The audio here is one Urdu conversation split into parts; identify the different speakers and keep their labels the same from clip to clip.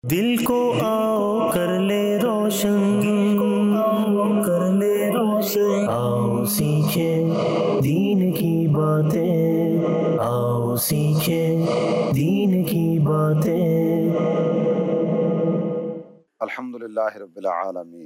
Speaker 1: دل کو آؤ کر لے روشن، کر لے روشن، آؤ سیکھے دین کی باتیں، آؤ سیکھے دین کی باتیں۔
Speaker 2: الحمدللہ رب العالمین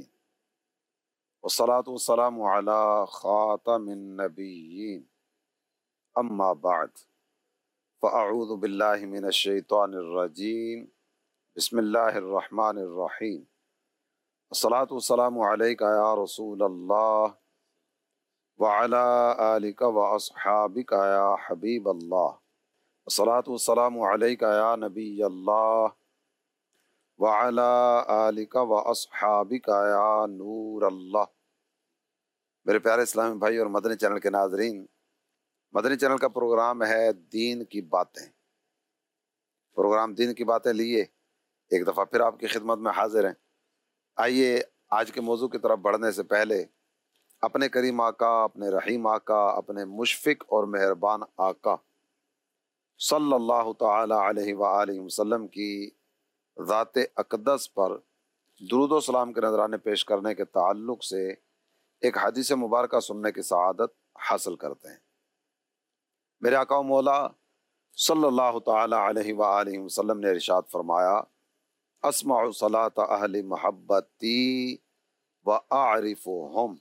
Speaker 2: والصلاة والسلام علی خاتم النبیین، اما بعد فاعوذ باللہ من الشیطان الرجیم، بسم اللہ الرحمن الرحیم۔ الصلاة والسلام علیک یا رسول اللہ وعلی آلک واصحابک یا حبیب اللہ، الصلاة والسلام علیک یا نبی اللہ وعلی آلک واصحابک یا نور اللہ۔ میرے پیارے اسلامی بھائی اور مدنی چینل کے ناظرین، مدنی چینل کا پروگرام ہے دین کی باتیں۔ پروگرام دین کی باتیں لیے ایک دفعہ پھر آپ کی خدمت میں حاضر ہیں۔ آئیے آج کے موضوع کی طرف بڑھنے سے پہلے اپنے کریم آقا، اپنے رحیم آقا، اپنے مشفق اور مہربان آقا صلی اللہ تعالی علیہ وآلہ وسلم کی ذات اقدس پر درود و سلام کے نذرانے پیش کرنے کے تعلق سے ایک حدیث مبارکہ سننے کی سعادت حاصل کرتے ہیں۔ میرے آقا و مولا صلی اللہ تعالی علیہ وآلہ وسلم نے ارشاد فرمایا، اسمع صلاۃ اہل محبتی واعرفہم۔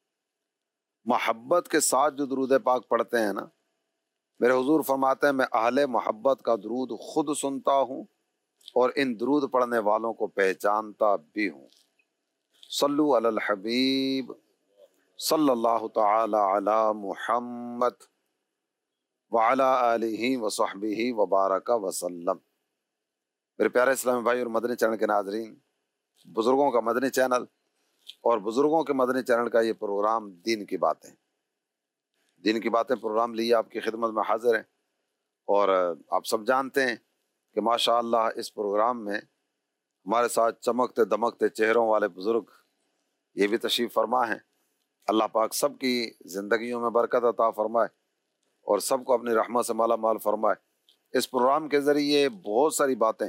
Speaker 2: محبت کے ساتھ جو درود پاک پڑھتے ہیں نا، میرے حضور فرماتے ہیں میں اہل محبت کا درود خود سنتا ہوں اور ان درود پڑھنے والوں کو پہچانتا بھی ہوں۔ صلو علی الحبیب صلی اللہ تعالی علی محمد وعلی آلہ وصحبہ وبارک وسلم۔ میرے پیارے اسلامی بھائی اور مدنی چینل کے ناظرین، بزرگوں کا مدنی چینل اور بزرگوں کے مدنی چینل کا یہ پروگرام دین کی باتیں، دین کی باتیں پروگرام لیے آپ کی خدمت میں حاضر ہیں۔ اور آپ سب جانتے ہیں کہ ماشاءاللہ اس پروگرام میں ہمارے ساتھ چمکتے دمکتے چہروں والے بزرگ یہ بھی تشریف فرما ہیں۔ اللہ پاک سب کی زندگیوں میں برکت عطا فرمائے اور سب کو اپنی رحمت سے مالا مال فرمائے۔ اس پروگرام کے ذریعے بہت ساری باتیں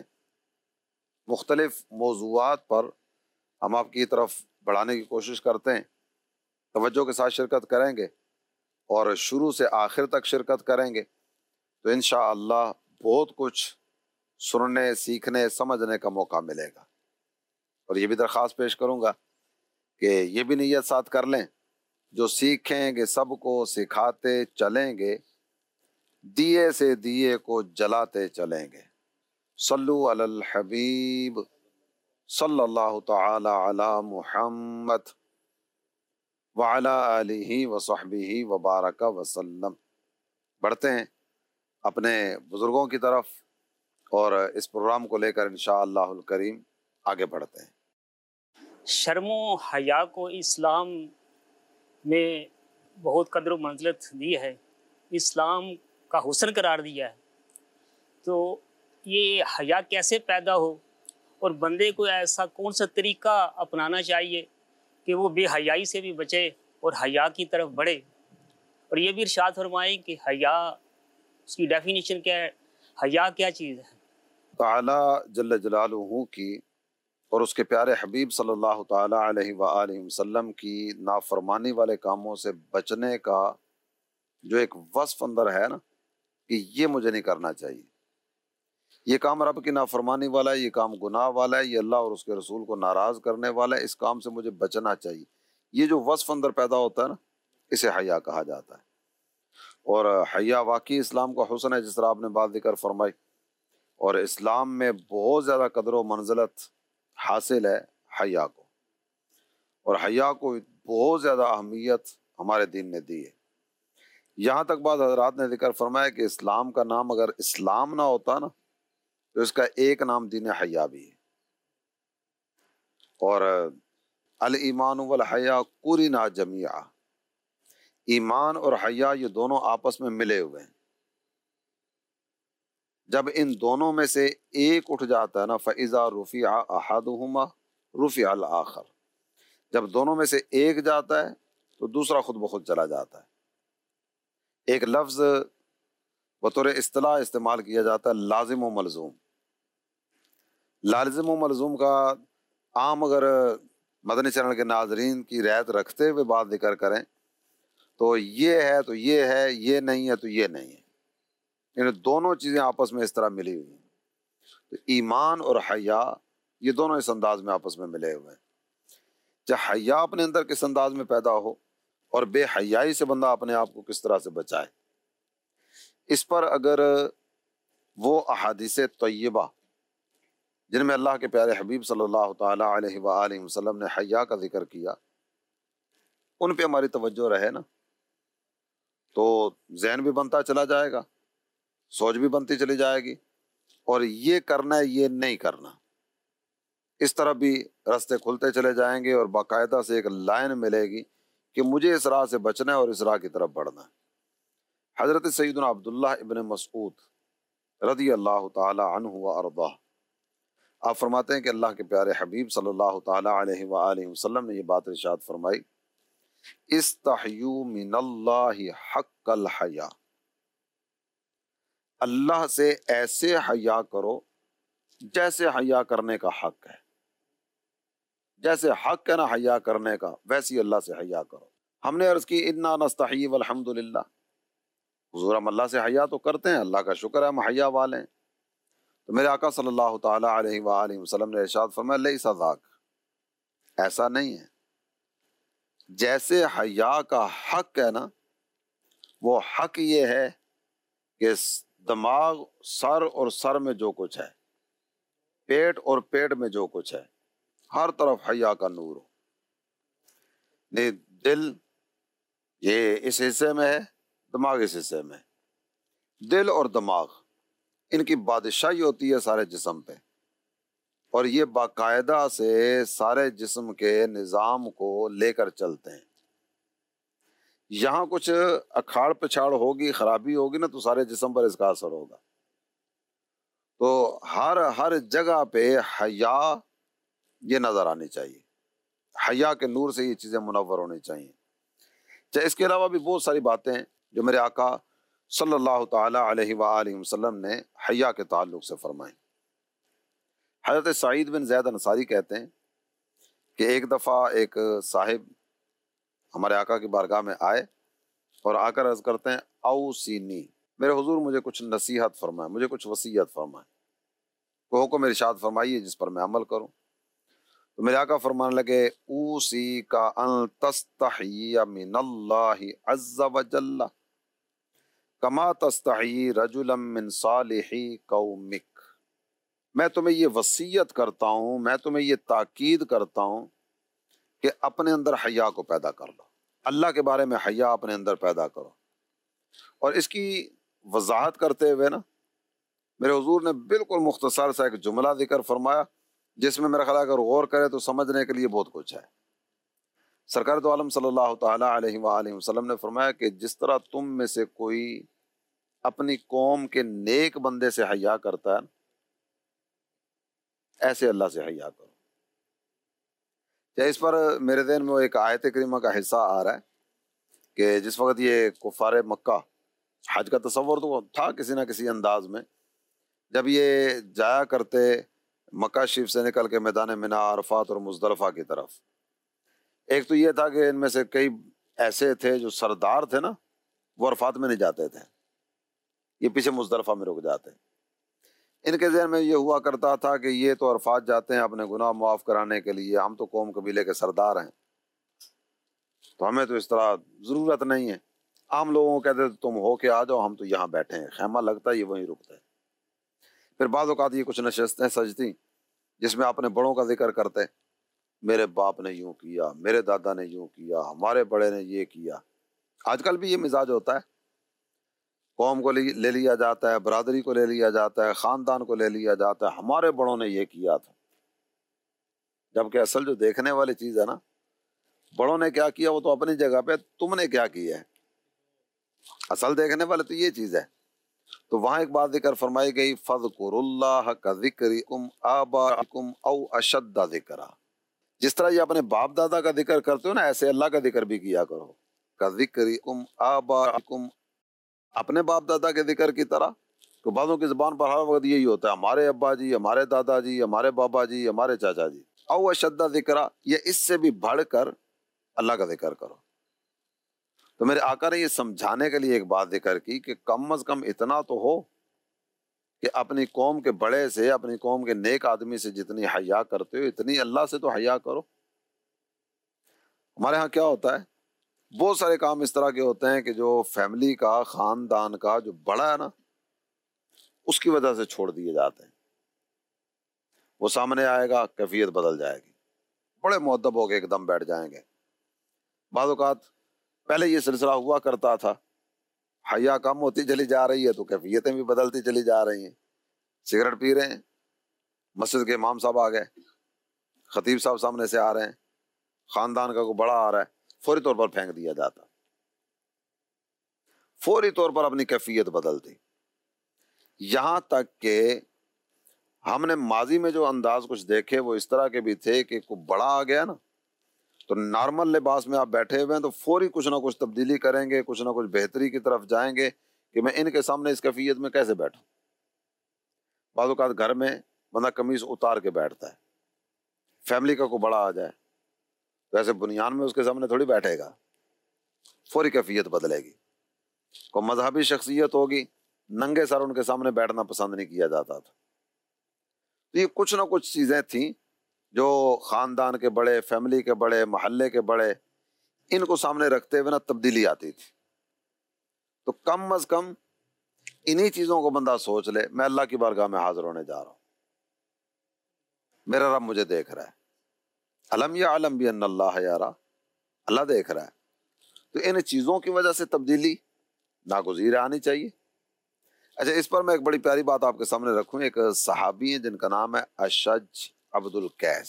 Speaker 2: مختلف موضوعات پر ہم آپ کی طرف بڑھانے کی کوشش کرتے ہیں۔ توجہ کے ساتھ شرکت کریں گے اور شروع سے آخر تک شرکت کریں گے تو انشاءاللہ بہت کچھ سننے، سیکھنے، سمجھنے کا موقع ملے گا۔ اور یہ بھی درخواست پیش کروں گا کہ یہ بھی نیت ساتھ کر لیں، جو سیکھیں گے سب کو سکھاتے چلیں گے، دیے سے دیے کو جلاتے چلیں گے۔ صلو علی الحبیب صلی اللہ تعالی علی محمد وعلی آلہ وصحبہ وبارک وسلم۔ بڑھتے ہیں اپنے بزرگوں کی طرف اور اس پروگرام کو لے کر انشاءاللہ الکریم آگے بڑھتے ہیں۔
Speaker 3: شرم و حیا کو اسلام میں بہت قدر و منزلت دی ہے، اسلام کا حسن قرار دیا ہے۔ تو یہ حیا کیسے پیدا ہو اور بندے کو ایسا کون سا طریقہ اپنانا چاہیے کہ وہ بے حیائی سے بھی بچے اور حیا کی طرف بڑھے؟ اور یہ بھی ارشاد فرمائیں کہ حیا، اس کی ڈیفینیشن کیا ہے، حیا کیا چیز ہے؟
Speaker 2: تعالی جل جلالہ کی اور اس کے پیارے حبیب صلی اللہ تعالی علیہ وآلہ وسلم کی نافرمانی والے کاموں سے بچنے کا جو ایک وصف اندر ہے نا کہ یہ مجھے نہیں کرنا چاہیے، یہ کام رب کی نافرمانی والا ہے، یہ کام گناہ والا ہے، یہ اللہ اور اس کے رسول کو ناراض کرنے والا ہے، اس کام سے مجھے بچنا چاہیے، یہ جو وصف اندر پیدا ہوتا ہے نا اسے حیا کہا جاتا ہے۔ اور حیا واقعی اسلام کا حسن ہے، جس طرح آپ نے بات ذکر فرمائی، اور اسلام میں بہت زیادہ قدر و منزلت حاصل ہے حیا کو، اور حیا کو بہت زیادہ اہمیت ہمارے دین نے دی ہے۔ یہاں تک بعض حضرات نے ذکر فرمایا کہ اسلام کا نام اگر اسلام نہ ہوتا نا تو اس کا ایک نام دین حیا بھی ہے۔ اور الایمان والحیا قرنا جمیعا، ایمان اور حیا یہ دونوں آپس میں ملے ہوئے ہیں۔ جب ان دونوں میں سے ایک اٹھ جاتا ہے نا فَإِذَا رُفِعَ أَحَدُهُمَا رُفِعَ الْآخَرُ، جب دونوں میں سے ایک جاتا ہے تو دوسرا خود بخود چلا جاتا ہے۔ ایک لفظ بطور اصطلاح استعمال کیا جاتا ہے لازم و ملزوم۔ لازم و ملزوم کا عام اگر مدنی چینل کے ناظرین کی رعایت رکھتے ہوئے بات ذکر کریں تو یہ ہے تو یہ ہے، یہ نہیں ہے تو یہ نہیں ہے، یعنی دونوں چیزیں آپس میں اس طرح ملی ہوئی ہیں۔ تو ایمان اور حیا یہ دونوں اس انداز میں آپس میں ملے ہوئے ہیں۔ چاہے حیا اپنے اندر کس انداز میں پیدا ہو اور بے حیائی سے بندہ اپنے آپ کو کس طرح سے بچائے، اس پر اگر وہ احادیث طیبہ جن میں اللہ کے پیارے حبیب صلی اللہ تعالیٰ علیہ وآلہ وسلم نے حیا کا ذکر کیا، ان پہ ہماری توجہ رہے نا، تو ذہن بھی بنتا چلا جائے گا، سوچ بھی بنتی چلی جائے گی، اور یہ کرنا ہے یہ نہیں کرنا، اس طرح بھی راستے کھلتے چلے جائیں گے، اور باقاعدہ سے ایک لائن ملے گی کہ مجھے اس راہ سے بچنا ہے اور اس راہ کی طرف بڑھنا ہے۔ حضرت سیدنا عبداللہ ابن مسعود رضی اللہ تعالی عنہ وارضاہ، آپ فرماتے ہیں کہ اللہ کے پیارے حبیب صلی اللہ تعالی علیہ وآلہ وسلم نے یہ بات ارشاد فرمائی، استحیوا من اللہ حق الحیا، اللہ سے ایسے حیا کرو جیسے حیا کرنے کا حق ہے، جیسے حق ہے نا حیا کرنے کا، ویسی اللہ سے حیا کرو۔ ہم نے عرض کی انا نستحی والحمد للہ، حضور ہم اللہ سے حیا تو کرتے ہیں، اللہ کا شکر ہے ہم حیا والے ہیں۔ تو میرے آقا صلی اللہ تعالی علیہ وآلہ وسلم نے ارشاد فرمایا لیس ذاک، ایسا نہیں ہے، جیسے حیا کا حق ہے نا، وہ حق یہ ہے کہ دماغ، سر اور سر میں جو کچھ ہے، پیٹ اور پیٹ میں جو کچھ ہے، ہر طرف حیا کا نور ہو۔ نہیں دل یہ اس حصے میں ہے، دماغ اس حصے میں ہے، دل اور دماغ ان کی بادشاہی ہوتی ہے سارے جسم پہ، اور یہ باقاعدہ سے سارے جسم کے نظام کو لے کر چلتے ہیں۔ یہاں کچھ اکھاڑ پچھاڑ ہوگی، خرابی ہوگی نا، تو سارے جسم پر اس کا اثر ہوگا۔ تو ہر جگہ پہ حیا یہ نظر آنی چاہیے، حیا کے نور سے یہ چیزیں منور ہونی چاہیے۔ چاہے اس کے علاوہ بھی بہت ساری باتیں ہیں جو میرے آقا صلی اللہ تعالی علیہ وآلہ وسلم نے حیا کے تعلق سے فرمائیں۔ حضرت سعید بن زید انصاری کہتے ہیں کہ ایک دفعہ ایک صاحب ہمارے آقا کی بارگاہ میں آئے اور آ کر عرض کرتے ہیں اوصینی، میرے حضور مجھے کچھ نصیحت فرمائیں، مجھے کچھ وصیت فرمائیں، کوئی حکم ارشاد فرمائیے جس پر میں عمل کروں۔ تو میرے آقا فرمانے لگے اوصی کا ان تستحی من اللہ عز وجل کما تستحی رجلا من صالحی قومک، میں تمہیں یہ وصیت کرتا ہوں، میں تمہیں یہ تاکید کرتا ہوں کہ اپنے اندر حیا کو پیدا کر لو، اللہ کے بارے میں حیا اپنے اندر پیدا کرو۔ اور اس کی وضاحت کرتے ہوئے نا میرے حضور نے بالکل مختصر سا ایک جملہ ذکر فرمایا جس میں میرا خیال ہے اگر غور کرے تو سمجھنے کے لیے بہت کچھ ہے۔ سرکار دو عالم صلی اللہ تعالی علیہ وآلہ وسلم نے فرمایا کہ جس طرح تم میں سے کوئی اپنی قوم کے نیک بندے سے حیا کرتا ہے، ایسے اللہ سے حیا کرو۔ اس پر میرے ذہن میں وہ ایک آیت کریمہ کا حصہ آ رہا ہے کہ جس وقت یہ کفار مکہ حج کا تصور تو تھا کسی نہ کسی انداز میں، جب یہ جایا کرتے مکہ شریف سے نکل کے میدان منا، عرفات اور مزدلفہ کی طرف، ایک تو یہ تھا کہ ان میں سے کئی ایسے تھے جو سردار تھے نا، وہ عرفات میں نہیں جاتے تھے، یہ پیچھے مزدلفہ میں رک جاتے۔ ان کے ذہن میں یہ ہوا کرتا تھا کہ یہ تو عرفات جاتے ہیں اپنے گناہ معاف کرانے کے لیے، ہم تو قوم قبیلے کے سردار ہیں تو ہمیں تو اس طرح ضرورت نہیں ہے۔ عام لوگوں کو کہتے تھے تم ہو کے آ جاؤ، ہم تو یہاں بیٹھے ہیں، خیمہ لگتا ہے یہ وہیں رکتے ہیں۔ پھر بعض اوقات یہ کچھ نشستیں سجتی جس میں اپنے بڑوں کا ذکر کرتے، میرے باپ نے یوں کیا، میرے دادا نے یوں کیا، ہمارے بڑے نے یہ کیا۔ آج کل بھی یہ مزاج ہوتا ہے، قوم کو لے لیا جاتا ہے، برادری کو لے لیا جاتا ہے، خاندان کو لے لیا جاتا ہے، ہمارے بڑوں نے یہ کیا تھا، جبکہ اصل جو دیکھنے والی چیز ہے نا، بڑوں نے کیا کیا وہ تو اپنی جگہ پہ، تم نے کیا کیا ہے، اصل دیکھنے والے تو یہ چیز ہے۔ تو وہاں ایک بات ذکر فرمائی گئی فَاذْكُرُوا اللَّهَ كَذِكْرِكُمْ آبَاءَكُمْ أَوْ أَشَدَّ ذِكْرًا، جس طرح یہ اپنے باپ دادا کا ذکر کرتے ہو نا، ایسے اللہ کا ذکر بھی کیا کرو۔ كَذِكْرِكُمْ آبَاءَكُمْ، اپنے باپ دادا کے ذکر کی طرح، تو بعضوں کی زبان پر ہر وقت یہی ہوتا ہے، ہمارے ابا جی، ہمارے دادا جی، ہمارے بابا جی، ہمارے چاچا جی۔ او اشد ذکرہ، یہ اس سے بھی بڑھ کر اللہ کا ذکر کرو۔ تو میرے آقا نے یہ سمجھانے کے لیے ایک بات ذکر کی کہ کم از کم اتنا تو ہو کہ اپنی قوم کے بڑے سے، اپنی قوم کے نیک آدمی سے جتنی حیا کرتے ہو اتنی اللہ سے تو حیا کرو۔ ہمارے ہاں کیا ہوتا ہے، بہت سارے کام اس طرح کے ہوتے ہیں کہ جو فیملی کا، خاندان کا جو بڑا ہے نا، اس کی وجہ سے چھوڑ دیے جاتے ہیں۔ وہ سامنے آئے گا، کیفیت بدل جائے گی، بڑے مؤدب ہو کے ایک دم بیٹھ جائیں گے۔ بعض اوقات پہلے یہ سلسلہ ہوا کرتا تھا، حیا کم ہوتی چلی جا رہی ہے تو کیفیتیں بھی بدلتی چلی جا رہی ہیں۔ سگریٹ پی رہے ہیں، مسجد کے امام صاحب آ گئے، خطیب صاحب سامنے سے آ رہے ہیں، خاندان کا کوئی بڑا آ رہا ہے، فوری طور پر پھینک دیا جاتا، فوری طور پر اپنی کیفیت بدلتی۔ یہاں تک کہ ہم نے ماضی میں جو انداز کچھ دیکھے وہ اس طرح کے بھی تھے کہ کوئی بڑا آ گیا نا تو نارمل لباس میں آپ بیٹھے ہوئے ہیں تو فوری کچھ نہ کچھ تبدیلی کریں گے، کچھ نہ کچھ بہتری کی طرف جائیں گے کہ میں ان کے سامنے اس کیفیت میں کیسے بیٹھوں۔ بعض اوقات گھر میں بندہ قمیض اتار کے بیٹھتا ہے، فیملی کا کوئی بڑا آ جائے تو ایسے بنیان میں اس کے سامنے تھوڑی بیٹھے گا، فوری کیفیت بدلے گی۔ کوئی مذہبی شخصیت ہوگی، ننگے سر ان کے سامنے بیٹھنا پسند نہیں کیا جاتا تھا۔ تو یہ کچھ نہ کچھ چیزیں تھیں جو خاندان کے بڑے، فیملی کے بڑے، محلے کے بڑے، ان کو سامنے رکھتے ہوئے نا تبدیلی آتی تھی۔ تو کم از کم انہی چیزوں کو بندہ سوچ لے، میں اللہ کی بارگاہ میں حاضر ہونے جا رہا ہوں، میرا رب مجھے دیکھ رہا ہے۔ الم یعلم بان اللہ یرا، اللہ دیکھ رہا ہے۔ تو ان چیزوں کی وجہ سے تبدیلی ناگزیر آنی چاہیے۔ اچھا، اس پر میں ایک بڑی پیاری بات آپ کے سامنے رکھوں۔ ایک صحابی ہیں جن کا نام ہے اشج عبد القیس،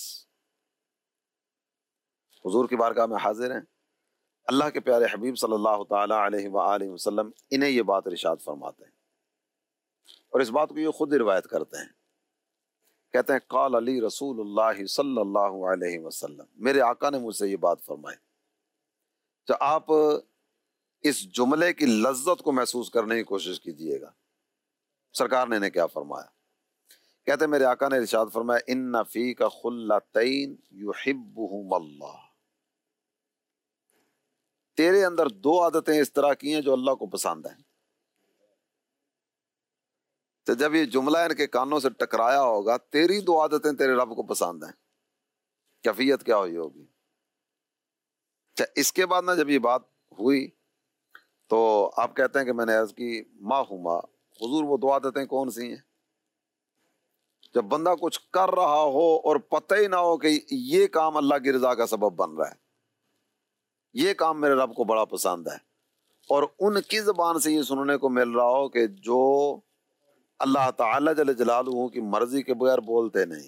Speaker 2: حضور کی بارگاہ میں حاضر ہیں، اللہ کے پیارے حبیب صلی اللہ تعالی علیہ وآلہ وسلم انہیں یہ بات ارشاد فرماتے ہیں، اور اس بات کو یہ خود ہی روایت کرتے ہیں۔ کہتے ہیں قال علی رسول اللہ صلی اللہ علیہ وسلم، میرے آقا نے مجھ سے یہ بات فرمائی۔ تو آپ اس جملے کی لذت کو محسوس کرنے کی کوشش کیجئے گا، سرکار نے انہیں کیا فرمایا۔ کہتے ہیں میرے آقا نے ارشاد فرمایا ان فیک خلتین یحبہم اللہ، تیرے اندر دو عادتیں اس طرح کی ہیں جو اللہ کو پسند ہیں۔ تو جب یہ جملہ ان کے کانوں سے ٹکرایا ہوگا، تیری دو عادتیں تیرے رب کو پسند ہیں، کیفیت کیا ہوئی ہوگی۔ اچھا، اس کے بعد نا جب یہ بات ہوئی تو آپ کہتے ہیں کہ میں نے عرض کی ما ہما، حضور وہ دو عادتیں کون سی ہیں؟ جب بندہ کچھ کر رہا ہو اور پتہ ہی نہ ہو کہ یہ کام اللہ کی رضا کا سبب بن رہا ہے، یہ کام میرے رب کو بڑا پسند ہے، اور ان کی زبان سے یہ سننے کو مل رہا ہو کہ جو اللہ تعالی جل جلالہ کی مرضی کے بغیر بولتے نہیں،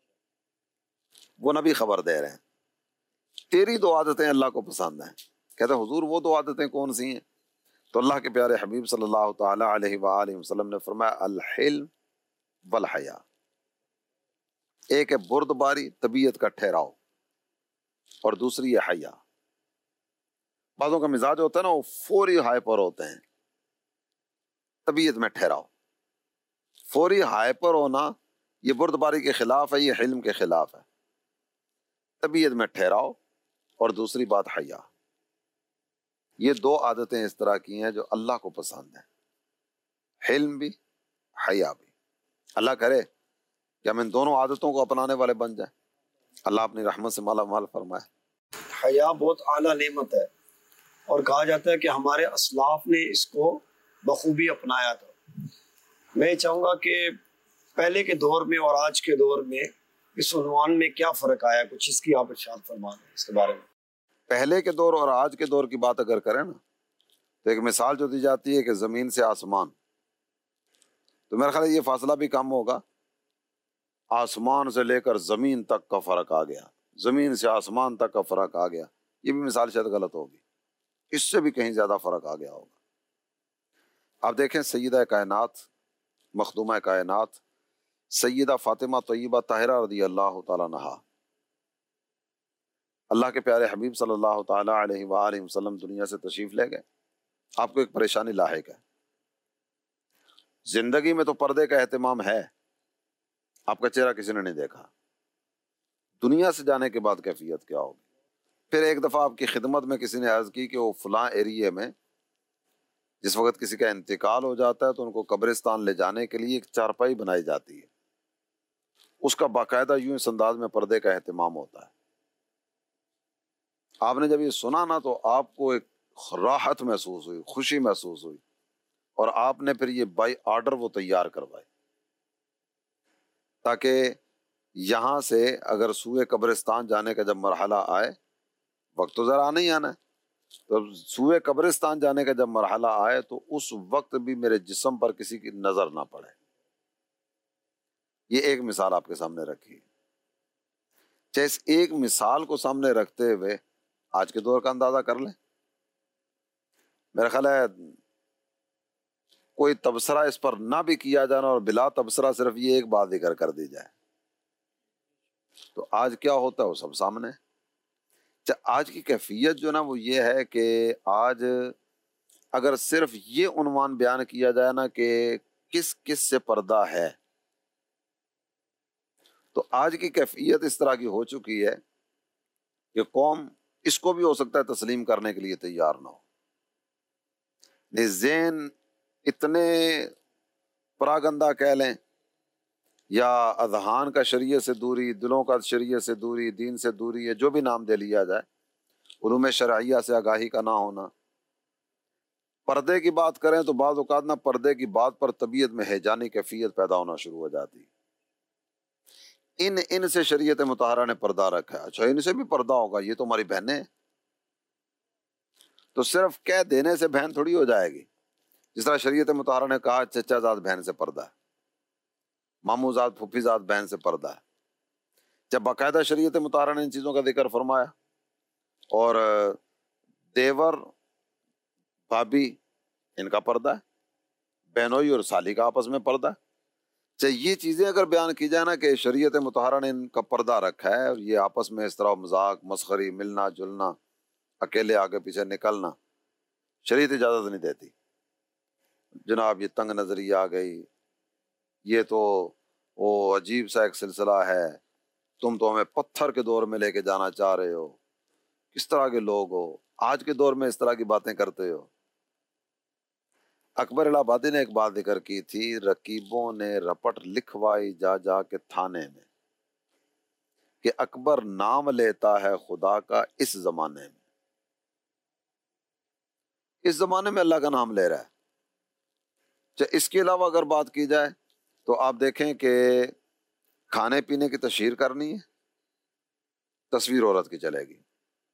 Speaker 2: وہ نبی خبر دے رہے ہیں تیری دو عادتیں اللہ کو پسند ہیں۔ کہتے ہیں حضور وہ دو عادتیں کون سی ہیں؟ تو اللہ کے پیارے حبیب صلی اللہ تعالی علیہ وآلہ وسلم نے فرمایا الحلم والحیا، ایک ہے بردباری، طبیعت کا ٹھہراؤ، اور دوسری ہے حیا۔ بعضوں کا مزاج ہوتا ہے نا وہ فوری ہائپر ہوتے ہیں، طبیعت میں ٹھہراؤ۔ فوری ہائپر ہونا یہ بردباری کے خلاف ہے، یہ حلم کے خلاف ہے۔ طبیعت میں ٹھہراؤ اور دوسری بات حیا، یہ دو عادتیں اس طرح کی ہیں جو اللہ کو پسند ہیں، حلم بھی، حیا بھی۔ اللہ کرے کہ ہم ان دونوں عادتوں کو اپنانے والے بن جائیں، اللہ اپنی رحمت سے مالا مال فرمائے۔
Speaker 4: حیا بہت اعلیٰ نعمت ہے، اور کہا جاتا ہے کہ ہمارے اسلاف نے اس کو بخوبی اپنایا تھا۔ میں چاہوں گا کہ پہلے کے دور میں اور آج کے دور میں اس عنوان میں کیا فرق آیا، کچھ اس کی آپ ارشاد فرما دیں اس کے بارے میں۔
Speaker 2: پہلے کے دور اور آج کے دور کی بات اگر کریں نا تو ایک مثال جو دی جاتی ہے کہ زمین سے آسمان، تو میرا خیال ہے یہ فاصلہ بھی کم ہوگا، آسمان سے لے کر زمین تک کا فرق آ گیا، زمین سے آسمان تک کا فرق آ گیا۔ یہ بھی مثال شاید غلط ہوگی، اس سے بھی کہیں زیادہ فرق آ گیا ہوگا۔ آپ دیکھیں سیدہ کائنات، مخدومہ کائنات سیدہ فاطمہ طیبہ طاہرہ رضی اللہ تعالیٰ عنہا، اللہ کے پیارے حبیب صلی اللہ تعالیٰ علیہ وآلہ وسلم دنیا سے تشریف لے گئے، آپ کو ایک پریشانی لاحق ہے، زندگی میں تو پردے کا اہتمام ہے، آپ کا چہرہ کسی نے نہیں دیکھا، دنیا سے جانے کے بعد کیفیت کیا ہوگی؟ پھر ایک دفعہ آپ کی خدمت میں کسی نے عرض کی کہ وہ فلاں ایریے میں جس وقت کسی کا انتقال ہو جاتا ہے تو ان کو قبرستان لے جانے کے لیے ایک چارپائی بنائی جاتی ہے، اس کا باقاعدہ یوں اس انداز میں پردے کا اہتمام ہوتا ہے۔ آپ نے جب یہ سنا نا تو آپ کو ایک راحت محسوس ہوئی، خوشی محسوس ہوئی، اور آپ نے پھر یہ بائی آرڈر وہ تیار کروائے تاکہ یہاں سے اگر سوئے قبرستان جانے کا جب مرحلہ آئے، وقت تو ذرا آنا ہی آنا ہے، تو سوئے قبرستان جانے کا جب مرحلہ آئے تو اس وقت بھی میرے جسم پر کسی کی نظر نہ پڑے۔ یہ ایک مثال آپ کے سامنے رکھی، چاہے اس ایک مثال کو سامنے رکھتے ہوئے آج کے دور کا اندازہ کر لیں۔ میرا خیال ہے کوئی تبصرہ اس پر نہ بھی کیا جانا اور بلا تبصرہ صرف یہ ایک بات ذکر کر دی جائے تو آج کیا ہوتا ہے وہ سب سامنے۔ آج کی کیفیت جو نا وہ یہ ہے کہ آج اگر صرف یہ عنوان بیان کیا جائے نا کہ کس کس سے پردہ ہے، تو آج کی کیفیت اس طرح کی ہو چکی ہے کہ قوم اس کو بھی ہو سکتا ہے تسلیم کرنے کے لیے تیار نہ ہو۔ ذہن اتنے پراگندہ کہہ لیں یا اذہان کا شریعت سے دوری، دلوں کا شریعت سے دوری، دین سے دوری ہے، جو بھی نام دے لیا جائے، علوم شرعیہ سے آگاہی کا نہ ہونا۔ پردے کی بات کریں تو بعض اوقات نہ پردے کی بات پر طبیعت میں ہیجانی کیفیت پیدا ہونا شروع ہو جاتی۔ ان سے شریعت مطہرہ نے پردہ رکھا ہے، اچھا ان سے بھی پردہ ہوگا، یہ تو ہماری بہنیں ہیں، تو صرف کہہ دینے سے بہن تھوڑی ہو جائے گی۔ جس طرح شریعت مطہرہ نے کہا چچا زاد بہن سے پردہ ہے، ماموں زاد پھوپھی زاد بہن سے پردہ ہے، جب باقاعدہ شریعت مطہرہ نے ان چیزوں کا ذکر فرمایا، اور دیور بھابھی ان کا پردہ ہے، بہنوئی اور سالی کا آپس میں پردہ ہے، چاہے یہ چیزیں اگر بیان کی جائے نا کہ شریعت مطہرہ نے ان کا پردہ رکھا ہے اور یہ آپس میں اس طرح مذاق مسخری، ملنا جلنا، اکیلے آگے پیچھے نکلنا، شریعت اجازت نہیں دیتی۔ جناب یہ تنگ نظری آ گئی، یہ تو وہ عجیب سا ایک سلسلہ ہے، تم تو ہمیں پتھر کے دور میں لے کے جانا چاہ رہے ہو، کس طرح کے لوگ ہو، آج کے دور میں اس طرح کی باتیں کرتے ہو۔ اکبر الہ آبادی نے ایک بات ذکر کی تھی، رقیبوں نے رپٹ لکھوائی جا جا کے تھانے میں کہ اکبر نام لیتا ہے خدا کا اس زمانے میں، اس زمانے میں اللہ کا نام لے رہا ہے۔ اس کے علاوہ اگر بات کی جائے تو آپ دیکھیں کہ کھانے پینے کی تشہیر کرنی ہے، تصویر عورت کی چلے گی،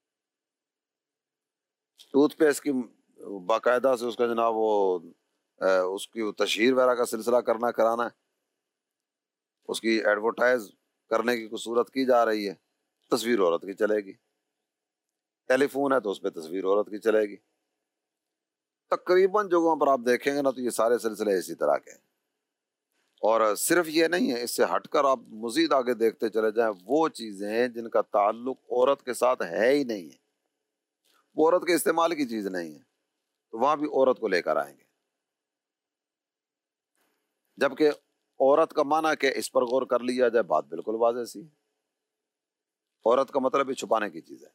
Speaker 2: ٹوتھ پیسٹ کی باقاعدہ سے اس کا جناب وہ اس کی تشہیر وغیرہ کا سلسلہ کرانا ہے، اس کی ایڈورٹائز کرنے کی کوئی صورت کی جا رہی ہے، تصویر عورت کی چلے گی، ٹیلی فون ہے تو اس پہ تصویر عورت کی چلے گی۔ تقریباً جگہوں پر آپ دیکھیں گے نا تو یہ سارے سلسلے اسی طرح کے ہیں۔ اور صرف یہ نہیں ہے، اس سے ہٹ کر آپ مزید آگے دیکھتے چلے جائیں، وہ چیزیں جن کا تعلق عورت کے ساتھ ہے ہی نہیں ہے، وہ عورت کے استعمال کی چیز نہیں ہے، تو وہاں بھی عورت کو لے کر آئیں گے، جبکہ عورت کا معنی کہ اس پر غور کر لیا جائے بات بالکل واضح سی ہے، عورت کا مطلب ہی چھپانے کی چیز ہے۔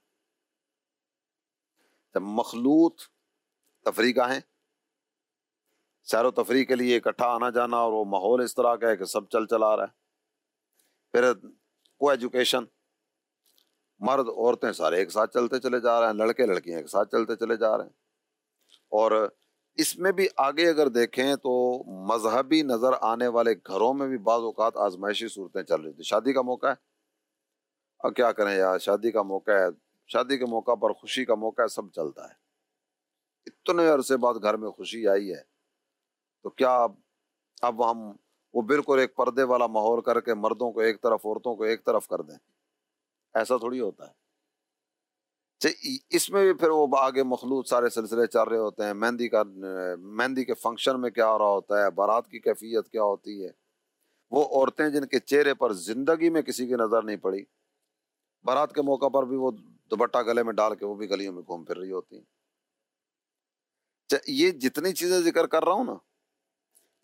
Speaker 2: جب مخلوط تفریح گاہیں، سیر و تفریح کے لیے اکٹھا آنا جانا، اور وہ ماحول اس طرح کا ہے کہ سب چل آ رہا ہے، پھر کو ایجوکیشن، مرد عورتیں سارے ایک ساتھ چلتے چلے جا رہے ہیں، لڑکے لڑکیاں ایک ساتھ چلتے چلے جا رہے ہیں، اور اس میں بھی آگے اگر دیکھیں تو مذہبی نظر آنے والے گھروں میں بھی بعض اوقات آزمائشی صورتیں چل رہی تھی۔ شادی کا موقع ہے، اب کیا کریں یار، شادی کا موقع ہے، شادی کے موقع پر خوشی کا موقع ہے، سب چلتا ہے، اتنے عرصے بعد گھر میں خوشی آئی ہے، تو کیا اب ہم وہ بالکل ایک پردے والا ماحول کر کے مردوں کو ایک طرف عورتوں کو ایک طرف کر دیں؟ ایسا تھوڑی ہوتا ہے۔ اس میں بھی پھر وہ آگے مخلوط سارے سلسلے چل رہے ہوتے ہیں، مہندی کے فنکشن میں کیا ہو رہا ہوتا ہے، بارات کی کیفیت کیا ہوتی ہے، وہ عورتیں جن کے چہرے پر زندگی میں کسی کی نظر نہیں پڑی، بارات کے موقع پر بھی وہ دوپٹہ گلے میں ڈال کے وہ بھی گلیوں میں گھوم پھر رہی ہوتی ہیں۔ یہ جتنی چیزیں ذکر کر رہا ہوں نا،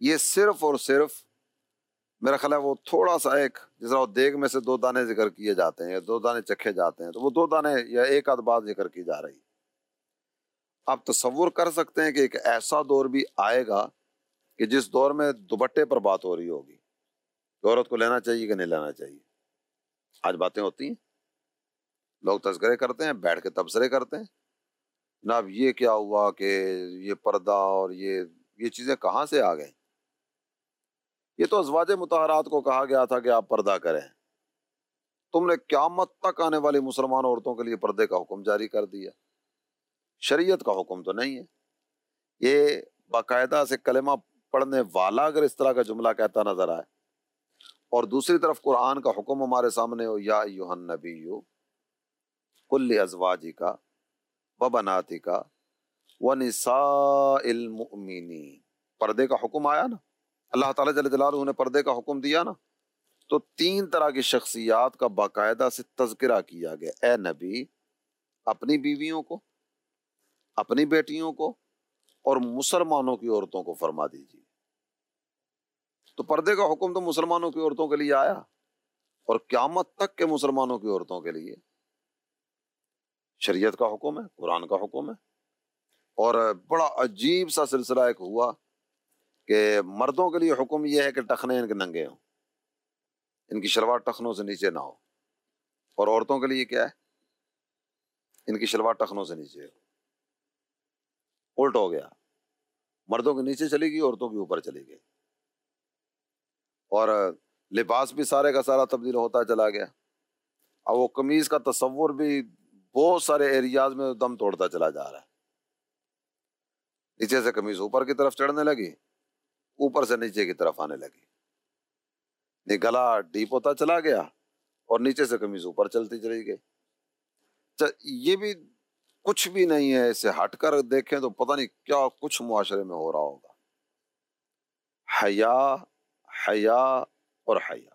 Speaker 2: یہ صرف اور صرف میرا خیال ہے وہ تھوڑا سا ایک جس طرح دیگ میں سے 2 دانے ذکر کیے جاتے ہیں یا 2 دانے چکھے جاتے ہیں، تو وہ 2 دانے یا ایک آدھ بات ذکر کی جا رہی۔ آپ تصور کر سکتے ہیں کہ ایک ایسا دور بھی آئے گا کہ جس دور میں دوپٹے پر بات ہو رہی ہوگی کہ عورت کو لینا چاہیے کہ نہیں لینا چاہیے۔ آج باتیں ہوتی ہیں، لوگ تذکرے کرتے ہیں، بیٹھ کے تبصرے کرتے ہیں، جناب یہ کیا ہوا کہ یہ پردہ اور یہ چیزیں کہاں سے آ گئیں؟ یہ تو ازواج مطہرات کو کہا گیا تھا کہ آپ پردہ کریں، تم نے قیامت تک آنے والی مسلمان عورتوں کے لیے پردے کا حکم جاری کر دیا۔ شریعت کا حکم تو نہیں ہے، یہ باقاعدہ سے کلمہ پڑھنے والا اگر اس طرح کا جملہ کہتا نظر آئے اور دوسری طرف قرآن کا حکم ہمارے سامنے ہو، یا ایھا النبی قل لازواجک وبناتک ونساء المؤمنین، پردے کا حکم آیا نا، اللہ تعالیٰ جل جلالہ نے پردے کا حکم دیا نا، تو 3 طرح کی شخصیات کا باقاعدہ سے تذکرہ کیا گیا۔ اے نبی، اپنی بیویوں کو، اپنی بیٹیوں کو اور مسلمانوں کی عورتوں کو فرما دیجیے۔ تو پردے کا حکم تو مسلمانوں کی عورتوں کے لیے آیا اور قیامت تک کے مسلمانوں کی عورتوں کے لیے شریعت کا حکم ہے، قرآن کا حکم ہے۔ اور بڑا عجیب سا سلسلہ ایک ہوا کہ مردوں کے لیے حکم یہ ہے کہ ٹخنے ان کے ننگے ہوں، ان کی شلوار ٹخنوں سے نیچے نہ ہو، اور عورتوں کے لیے کیا ہے؟ ان کی شلوار ٹخنوں سے نیچے ہو۔ الٹ ہو گیا، مردوں کے نیچے چلی گئی، عورتوں کے اوپر چلی گئی، اور لباس بھی سارے کا سارا تبدیل ہوتا چلا گیا۔ اب وہ قمیض کا تصور بھی بہت سارے ایریاز میں دم توڑتا چلا جا رہا ہے۔ نیچے سے قمیض اوپر کی طرف چڑھنے لگی، اوپر سے نیچے کی طرف آنے لگی، گلا ڈیپ ہوتا چلا گیا اور نیچے سے قمیض اوپر چلتی چلی گئی۔ یہ بھی کچھ بھی نہیں ہے، اسے ہٹ کر دیکھیں تو پتہ نہیں کیا کچھ معاشرے میں ہو رہا ہوگا۔ حیا اور حیا،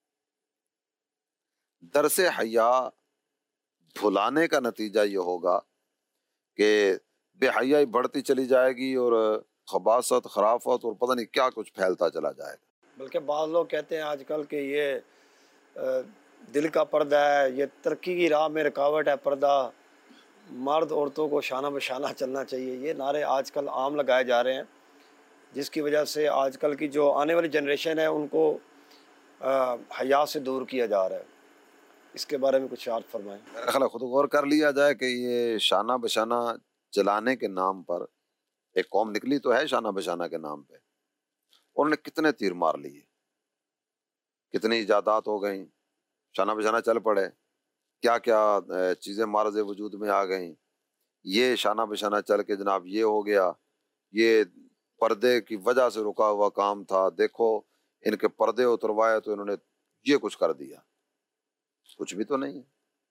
Speaker 2: درس حیا بھلانے کا نتیجہ یہ ہوگا کہ بے حیائی بڑھتی چلی جائے گی اور خباثت، خرافت اور پتہ نہیں کیا کچھ پھیلتا چلا جائے گا۔
Speaker 4: بلکہ بعض لوگ کہتے ہیں آج کل کہ یہ دل کا پردہ ہے، یہ ترقی کی راہ میں رکاوٹ ہے پردہ، مرد عورتوں کو شانہ بشانہ چلنا چاہیے۔ یہ نعرے آج کل عام لگائے جا رہے ہیں، جس کی وجہ سے آج کل کی جو آنے والی جنریشن ہے ان کو حیا سے دور کیا جا رہا ہے۔ اس کے بارے میں کچھ بات فرمائیں۔
Speaker 2: میرا خیال ہے خود غور کر لیا جائے کہ یہ شانہ بشانہ چلانے کے نام پر ایک قوم نکلی تو ہے، شانہ بشانہ کے نام پہ انہوں نے کتنے تیر مار لیے، کتنی ایجادات ہو گئیں، شانہ بشانہ چل پڑے، کیا کیا چیزیں معرض وجود میں آ گئیں۔ یہ شانہ بشانہ چل کے جناب یہ ہو گیا، یہ پردے کی وجہ سے رکا ہوا کام تھا، دیکھو ان کے پردے اتروائے تو انہوں نے یہ کچھ کر دیا۔ کچھ بھی تو نہیں ہے۔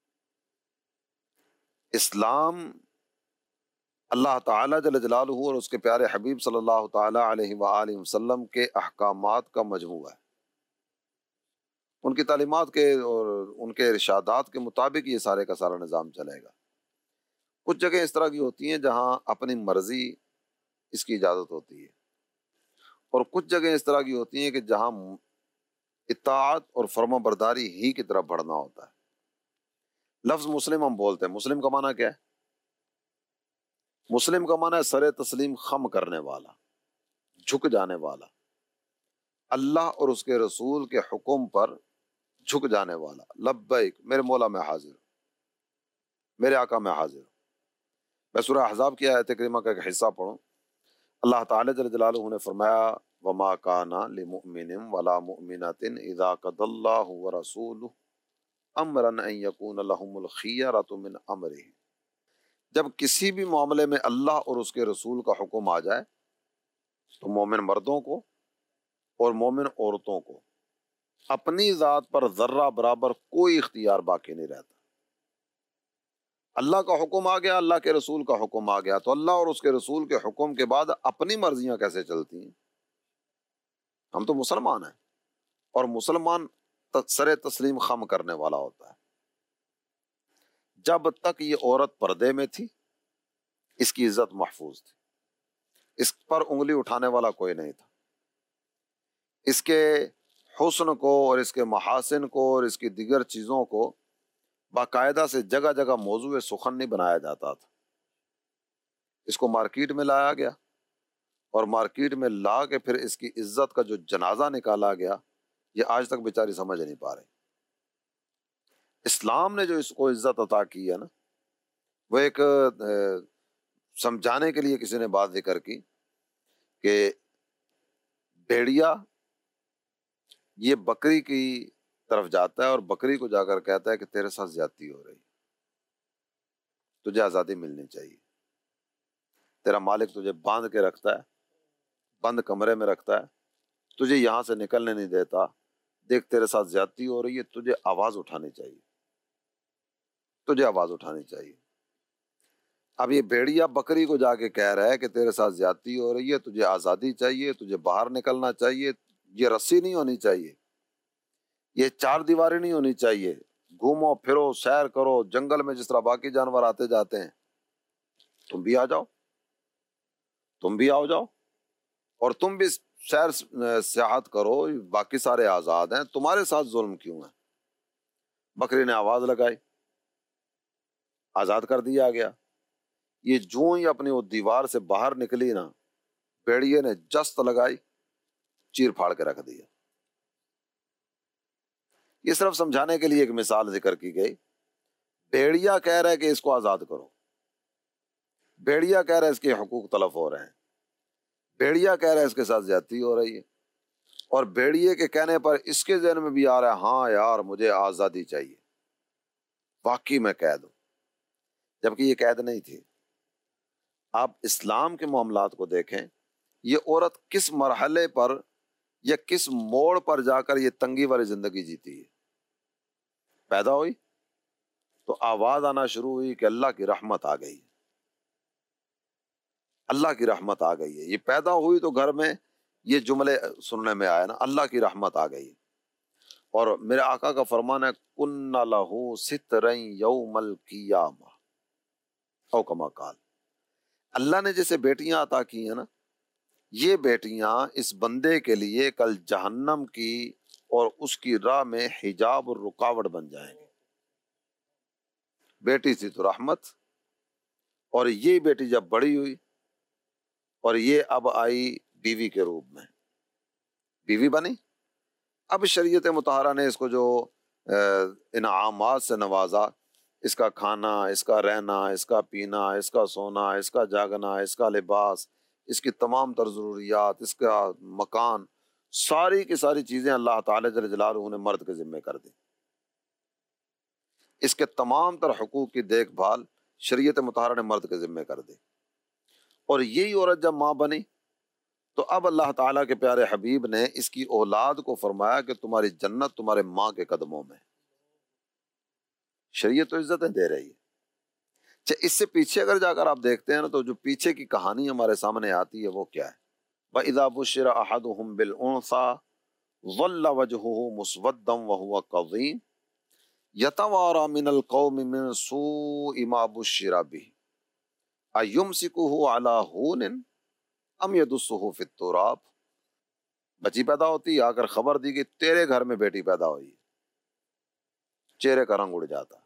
Speaker 2: اسلام اللہ تعالیٰ جل جلالہ اور اس کے پیارے حبیب صلی اللہ تعالیٰ علیہ وآلہ وسلم کے احکامات کا مجموعہ ہے۔ ان کی تعلیمات کے اور ان کے ارشادات کے مطابق یہ سارے کا سارا نظام چلے گا۔ کچھ جگہ اس طرح کی ہوتی ہیں جہاں اپنی مرضی اس کی اجازت ہوتی ہے، اور کچھ جگہ اس طرح کی ہوتی ہیں کہ جہاں اطاعت اور فرما برداری ہی کی طرف بڑھنا ہوتا ہے۔ لفظ مسلم ہم بولتے ہیں، مسلم کا معنی کیا ہے؟ مسلم کا معنی ہے سر تسلیم خم کرنے والا، جھک جانے والا، اللہ اور اس کے رسول کے حکم پر جھک جانے والا۔ لبیک میرے مولا میں حاضر ہوں، میرے آقا میں حاضر ہوں۔ میں سورہ احزاب کی آیت کریمہ کا ایک حصہ پڑھوں۔ اللہ تعالیٰ جل جلالہ نے فرمایا وما کان لمؤمن ولا مؤمنۃ اذا قضى اللہ ورسولہ امرا ان یکون لهم الخیرۃ من امرہم، جب کسی بھی معاملے میں اللہ اور اس کے رسول کا حکم آ جائے تو مومن مردوں کو اور مومن عورتوں کو اپنی ذات پر ذرہ برابر کوئی اختیار باقی نہیں رہتا۔ اللہ کا حکم آ گیا، اللہ کے رسول کا حکم آ گیا، تو اللہ اور اس کے رسول کے حکم کے بعد اپنی مرضیاں کیسے چلتی ہیں؟ ہم تو مسلمان ہیں، اور مسلمان سر تسلیم خم کرنے والا ہوتا ہے۔ جب تک یہ عورت پردے میں تھی اس کی عزت محفوظ تھی، اس پر انگلی اٹھانے والا کوئی نہیں تھا۔ اس کے حسن کو اور اس کے محاسن کو اور اس کی دیگر چیزوں کو باقاعدہ سے جگہ جگہ موضوع سخن نہیں بنایا جاتا تھا. اس کو مارکیٹ میں لایا گیا اور مارکیٹ میں لا کے پھر اس کی عزت کا جو جنازہ نکالا گیا، یہ آج تک بیچاری سمجھ نہیں پا رہی. اسلام نے جو اس کو عزت عطا کی ہے نا، وہ ایک سمجھانے کے لیے کسی نے بات ذکر کی کہ بھیڑیا یہ بکری کی طرف جاتا ہے اور بکری کو جا کر کہتا ہے کہ تیرے ساتھ زیادتی ہو رہی، تجھے آزادی ملنی چاہیے، تیرا مالک تجھے باندھ کے رکھتا ہے، بند کمرے میں رکھتا ہے، تجھے یہاں سے نکلنے نہیں دیتا، دیکھ تیرے ساتھ زیادتی ہو رہی ہے، تجھے آواز اٹھانی چاہیے، تجھے آواز اٹھانی چاہیے. اب یہ بھیڑیا بکری کو جا کے کہہ رہا ہے کہ تیرے ساتھ زیادتی ہو رہی ہے، تجھے آزادی چاہیے، تجھے باہر نکلنا چاہیے، یہ رسی نہیں ہونی چاہیے، یہ چار دیواری نہیں ہونی چاہیے، گھومو پھرو سیر کرو جنگل میں جس طرح باقی جانور آتے جاتے ہیں، تم بھی آ جاؤ، تم بھی آ جاؤ اور تم بھی سیر سیاحت کرو، باقی سارے آزاد ہیں، تمہارے ساتھ ظلم کیوں ہے؟ بکری نے آواز لگائی، آزاد کر دیا گیا. یہ جو ہی اپنی وہ دیوار سے باہر نکلی نا، بھیڑیے نے جست لگائی، چیر پھاڑ کے رکھ دیا. یہ صرف سمجھانے کے لیے ایک مثال ذکر کی گئی. بھیڑیا کہہ رہا ہے کہ اس کو آزاد کرو، بھیڑیا کہہ رہا ہے اس کے حقوق تلف ہو رہے ہیں، بھیڑیا کہہ رہا ہے اس کے ساتھ زیادتی ہو رہی ہے، اور بھیڑیے کے کہنے پر اس کے ذہن میں بھی آ رہا ہے ہاں یار مجھے آزادی چاہیے، واقعی میں قید ہوں، جبکہ یہ قید نہیں تھی. آپ اسلام کے معاملات کو دیکھیں، یہ عورت کس مرحلے پر یا کس موڑ پر جا کر یہ تنگی والی زندگی جیتی ہے. پیدا ہوئی تو آواز آنا شروع ہوئی کہ اللہ کی رحمت آ گئی، اللہ کی رحمت آ گئی ہے. یہ پیدا ہوئی تو گھر میں یہ جملے سننے میں آیا نا، اللہ کی رحمت آ گئی. اور میرے آقا کا فرمان ہے کن لہو سترن یوم القیامہ او کما قال. اللہ نے جیسے بیٹیاں عطا کی ہیں نا، یہ بیٹیاں اس بندے کے لیے کل جہنم کی اور اس کی راہ میں حجاب اور رکاوٹ بن جائیں گے. بیٹی تھی تو رحمت، اور یہ بیٹی جب بڑی ہوئی اور یہ اب آئی بیوی کے روپ میں، بیوی بنی. اب شریعت مطہرہ نے اس کو جو انعامات سے نوازا، اس کا کھانا، اس کا رہنا، اس کا پینا، اس کا سونا، اس کا جاگنا، اس کا لباس، اس کی تمام تر ضروریات، اس کا مکان، ساری کی ساری چیزیں اللہ تعالی جل جلالہ نے مرد کے ذمہ کر دی. اس کے تمام تر حقوق کی دیکھ بھال شریعت مطہرہ نے مرد کے ذمہ کر دی. اور یہی عورت جب ماں بنی تو اب اللہ تعالیٰ کے پیارے حبیب نے اس کی اولاد کو فرمایا کہ تمہاری جنت تمہارے ماں کے قدموں میں. شریعت تو عزتیں دے رہی ہے. اس سے پیچھے اگر جا کر آپ دیکھتے ہیں نا، تو جو پیچھے کی کہانی ہمارے سامنے آتی ہے وہ کیا ہے؟ وَإِذَا بُشِّرَ أَحَدُهُمْ بِالْأُنثَىٰ ظَلَّ وَجْهُهُ مُسْوَدًّا وَهُوَ كَظِيمٌ يَتَوَارَىٰ مِنَ الْقَوْمِ مِنْ سُوءِ مَا بُشِّرَ بِهِ أَيُمْسِكُهُ عَلَىٰ هُونٍ أَمْ يَدُسُّهُ فِي التُّرَابِ. بچی پیدا ہوتی، آ کر خبر دی کہ تیرے گھر میں بیٹی پیدا ہوئی، چہرے کا رنگ اڑ جاتا،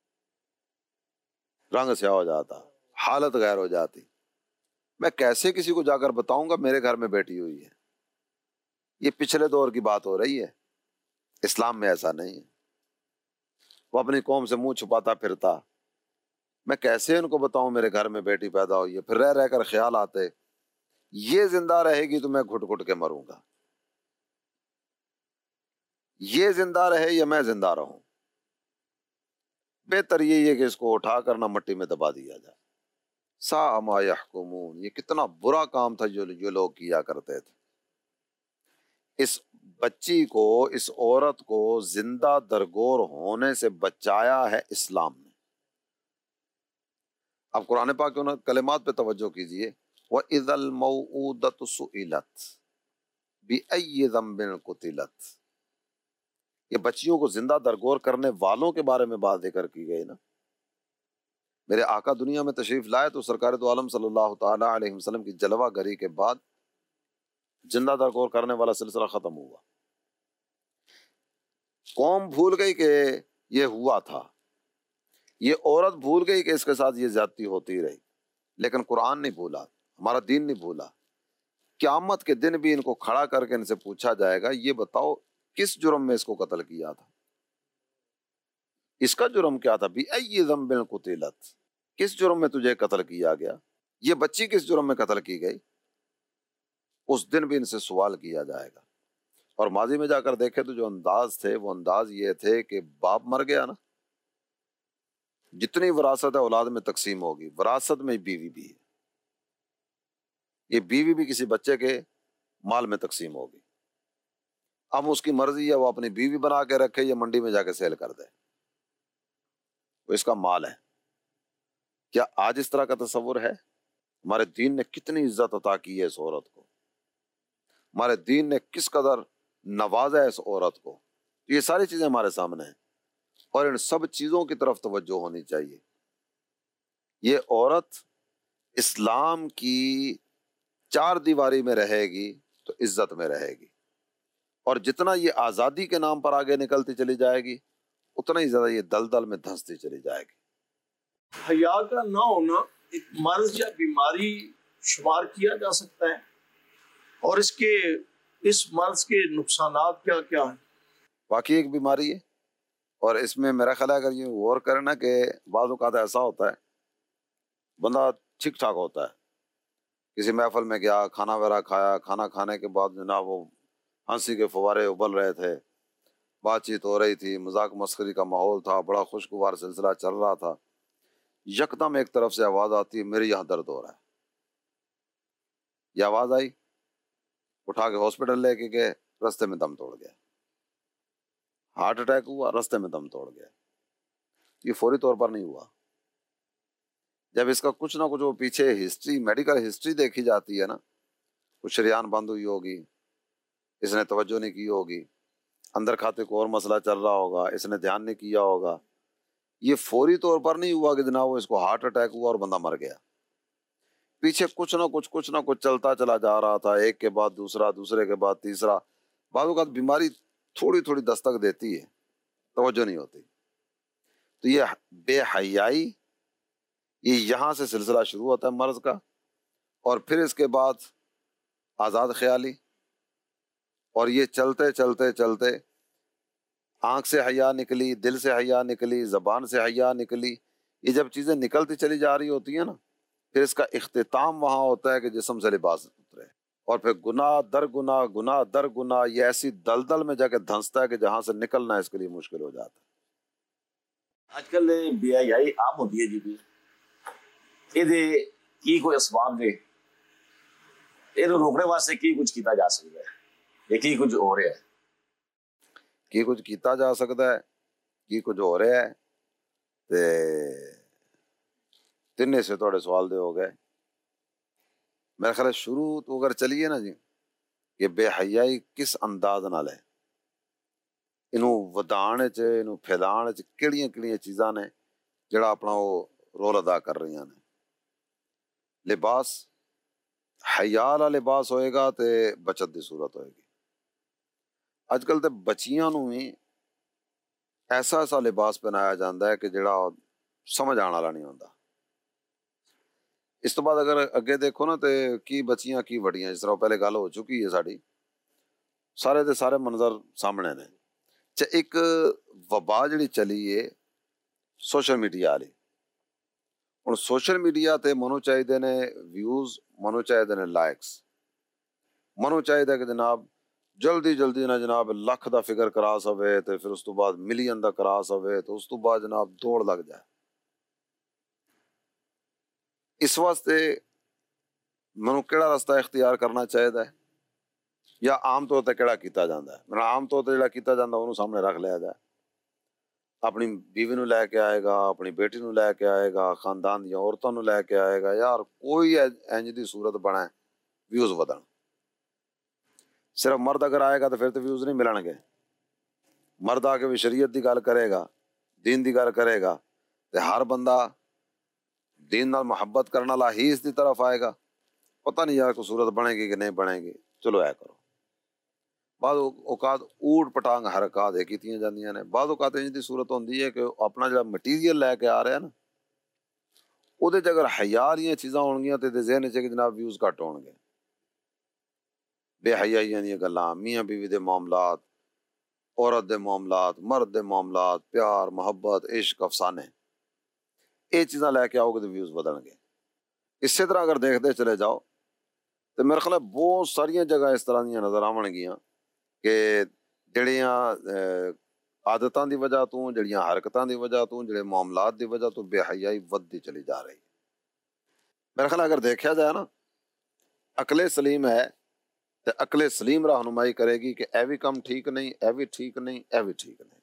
Speaker 2: رنگ سیاہ ہو جاتا، حالت غیر ہو جاتی. میں کیسے کسی کو جا کر بتاؤں گا میرے گھر میں بیٹی ہوئی ہے؟ یہ پچھلے دور کی بات ہو رہی ہے، اسلام میں ایسا نہیں ہے. وہ اپنی قوم سے منہ چھپاتا پھرتا، میں کیسے ان کو بتاؤں میرے گھر میں بیٹی پیدا ہوئی ہے؟ پھر رہ رہ کر خیال آتے یہ زندہ رہے گی تو میں گھٹ گھٹ کے مروں گا، یہ زندہ رہے یا میں زندہ رہوں. بہتر یہ ہے کہ اس کو اٹھا کر نہ مٹی میں دبا دیا جائے. ساء ما یحکمون. یہ کتنا برا کام تھا جو لوگ کیا کرتے تھے. اس بچی کو، اس عورت کو زندہ درگور ہونے سے بچایا ہے اسلام نے. اب قرآن پاک کے ان کلمات پہ توجہ کیجئے. وَإِذَا الْمَوْءُودَةُ سُئِلَتْ بِأَيِّ ذَنبٍ قُتِلَتْ. یہ بچیوں کو زندہ درگور کرنے والوں کے بارے میں بات ذکر کی گئی نا. میرے آقا دنیا میں تشریف لائے تو سرکار دو عالم صلی اللہ تعالی علیہ وسلم کی جلوہ گری کے بعد زندہ درگور کرنے والا سلسلہ ختم ہوا. قوم بھول گئی کہ یہ ہوا تھا، یہ عورت بھول گئی کہ اس کے ساتھ یہ زیادتی ہوتی رہی، لیکن قرآن نہیں بھولا، ہمارا دین نہیں بھولا. قیامت کے دن بھی ان کو کھڑا کر کے ان سے پوچھا جائے گا یہ بتاؤ کس جرم میں اس کو قتل کیا تھا، اس کا جرم کیا تھا، بِأَيِّ ذَنبٍ قُتِلَتْ، کس جرم میں تجھے قتل کیا گیا، یہ بچی کس جرم میں قتل کی گئی. اس دن بھی ان سے سوال کیا جائے گا. اور ماضی میں جا کر دیکھے تو جو انداز تھے وہ انداز یہ تھے کہ باپ مر گیا نا، جتنی وراثت ہے اولاد میں تقسیم ہوگی، وراثت میں بیوی بھی ہے، یہ بیوی بھی کسی بچے کے مال میں تقسیم ہوگی. اب اس کی مرضی ہے وہ اپنی بیوی بنا کے رکھے یا منڈی میں جا کے سیل کر دے، وہ اس کا مال ہے. کیا آج اس طرح کا تصور ہے؟ ہمارے دین نے کتنی عزت عطا کی ہے اس عورت کو، ہمارے دین نے کس قدر نوازا ہے اس عورت کو. یہ ساری چیزیں ہمارے سامنے ہیں اور ان سب چیزوں کی طرف توجہ ہونی چاہیے. یہ عورت اسلام کی چار دیواری میں رہے گی تو عزت میں رہے گی، اور جتنا یہ آزادی کے نام پر آگے نکلتی چلی جائے گی اتنا ہی زیادہ یہ دلدل میں دھنستی چلی جائے گی.
Speaker 4: حیا کا نہ ہونا ایک مرض یا بیماری شمار کیا جا سکتا ہے، اور اس مرض کے نقصانات کیا کیا ہیں؟
Speaker 2: واقعی ایک بیماری ہے، اور اس میں میرا خیال ہے اگر یہ غور کریں نا کہ بعض اوقات ایسا ہوتا ہے بندہ ٹھیک ٹھاک ہوتا ہے، کسی محفل میں گیا، کھانا وغیرہ کھایا، کھانا کھانے کے بعد جناب وہ ہنسی کے فوارے ابل رہے تھے، بات چیت ہو رہی تھی، مذاق مسخری کا ماحول تھا، بڑا خوشگوار سلسلہ چل رہا تھا. یکدم ایک طرف سے آواز آتی ہے میرے یہاں درد ہو رہا ہے. یہ آواز آئی، اٹھا کے ہاسپٹل لے کے گئے، رستے میں دم توڑ گیا، ہارٹ اٹیک ہوا، رستے میں دم توڑ گیا. یہ فوری طور پر نہیں ہوا، جب اس کا کچھ نہ کچھ وہ پیچھے ہسٹری، میڈیکل ہسٹری دیکھی جاتی ہے نا، کچھ شریان بند ہوئی ہوگی، اس نے توجہ نہیں کی ہوگی، اندر کھاتے کو اور مسئلہ چل رہا ہوگا، اس نے دھیان نہیں کیا ہوگا. یہ فوری طور پر نہیں ہوا کہ جناب وہ اس کو ہارٹ اٹیک ہوا اور بندہ مر گیا. پیچھے کچھ نہ کچھ چلتا چلا جا رہا تھا، ایک کے بعد دوسرا، دوسرے کے بعد تیسرا. بعض اوقات بیماری تھوڑی تھوڑی دستک دیتی ہے، توجہ نہیں ہوتی. تو یہ بے حیائی، یہ یہاں سے سلسلہ شروع ہوتا ہے مرض کا، اور پھر اس کے بعد آزاد خیالی، اور یہ چلتے چلتے چلتے آنکھ سے حیا نکلی، دل سے حیا نکلی، زبان سے حیا نکلی. یہ جب چیزیں نکلتی چلی جا رہی ہوتی ہیں نا، پھر اس کا اختتام وہاں ہوتا ہے کہ جسم سے لباس اترے، اور پھر گناہ در گناہ، گناہ در گناہ، یہ ایسی دلدل میں جا کے دھنستا ہے کہ جہاں سے نکلنا اس کے لیے مشکل ہو جاتا ہے.
Speaker 5: آج کل بے حیائی عام ہوتی ہے جی، یہ کی کوئی اسباب نے یہ روکنے واسطے کی کچھ کیتا جا سکتا ہے، یہ کی کچھ ہو رہا ہے؟
Speaker 2: کی کچھ کیتا جا سکتا ہے، کی کچھ ہو رہا ہے. تین سے تھوڑے سوال دے ہو گئے. میرا خیال ہے شروع تو اگر چلیے نا جی کہ بے حیائی کس انداز نال ہے، انہوں ودان چ انہوں پھیلان چ کیڑیاں کیڑیاں چیزاں نے جڑا اپنا وہ رول ادا کر رہی ہیں. لباس حیا والا لباس ہوئے گا تے بچت دی صورت ہوئے گی. اج کل تے بچیاں نوں بھی ایسا ایسا لباس پہنایا جاتا ہے کہ جڑا سمجھ آنے والا نہیں ہوتا. اس تو بعد اگر اگے دیکھو نا تے کی بچیاں کی وڈیاں، جس طرح پہلے گل ہو چکی ہے ساری، سارے دے سارے منظر سامنے نے. ایک وبا جڑی چلی ہے سوشل میڈیا والی، ہوں سوشل میڈیا تے منو چاہیے نے ویوز، منو چاہیے نے لائکس، منو چاہیے کہ جناب جلدی جلدی نہ جناب لکھ دا فگر کراس ہوئے تے پھر اس تو بعد ملین دا کراس ہوئے تو اس تو بعد جناب دوڑ لگ جائے. اس واسطے منو کیڑا رستہ اختیار کرنا چاہیے یا عام طور تے کیڑا کیتا جاندہ ہے؟ میرا عام طور تے جڑا کیتا جاندہ انہوں سامنے رکھ لیا جائے. اپنی بیوی نو لے کے آئے گا، اپنی بیٹی نو لے کے آئے گا، خاندان دیا عورتوں نو لے کے آئے گا، یار کوئی انج دی صورت بنائے ویوز ودن. صرف مرد اگر آئے گا تو پھر تو ویوز نہیں ملن گے. مرد آ کے بھی شریعت دی گل کرے گا، دین دی گل کرے گا، تو ہر بندہ دین نال محبت کرنا لا ہی اس دی طرف آئے گا. پتہ نہیں یار کوئی صورت بنے گی کہ نہیں بنے گی. چلو اے کرو. بعض اوقات اوٹ پٹانگ حرکات کیتیاں جاندیاں نے. بعض اوقات انج دی صورت ہوندی ہے کہ اپنا جڑا مٹیریل لے کے آ رہا ہے نا وہ اگر حیا دیاں چیزاں ہون گیاں تے ذہن چ جناب ویوز گھٹ ہون گے. بے حیائیاں دیاں گلاں، میاں بیوی دے معاملات، عورت دے معاملات، مرد دے معاملات، پیار محبت عشق افسانے، یہ چیزاں لے کے آؤ گے تو ویوز بدل گے. اسی طرح اگر دیکھتے چلے جاؤ تو میرے خیال ہے بہت ساری جگہ اس طرح دیا نظر آون گیاں کہ جڑیاں عادتاں دی وجہ تو، جڑیاں حرکتاں دی وجہ تو، جڑے معاملات دی وجہ تو بے حیائی ودی چلی جا رہی. میرے خیال اگر دیکھا جائے نا عقل سلیم ہے تو عقل سلیم رہنمائی کرے گی کہ اے بھی کم ٹھیک نہیں، اے بھی ٹھیک نہیں، اے بھی ٹھیک نہیں.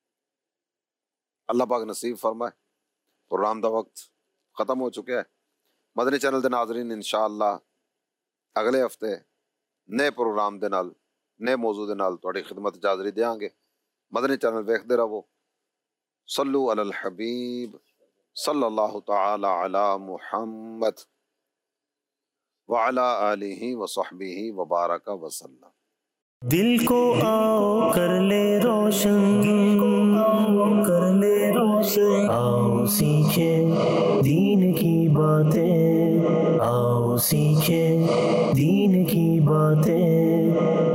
Speaker 2: اللہ پاک نصیب فرمائے. پروگرام دا وقت ختم ہو چکا ہے. مدنی چینل دے ناظرین انشاءاللہ اگلے ہفتے نئے پروگرام دے نال نئے موضوع دے نال تہاڈی خدمت وچ حاضری دیاں گے. مدنی چینل ویکھدے رہو. صلو علی الحبیب صلی اللہ تعالی علی محمد وعلی آلہ وصحبہ وبارک وسلم.
Speaker 1: دل کو آؤ کر لے روشن، کر لے روشن، آؤ سیکھیں دین کی باتیں، آؤ سیکھیں دین کی باتیں.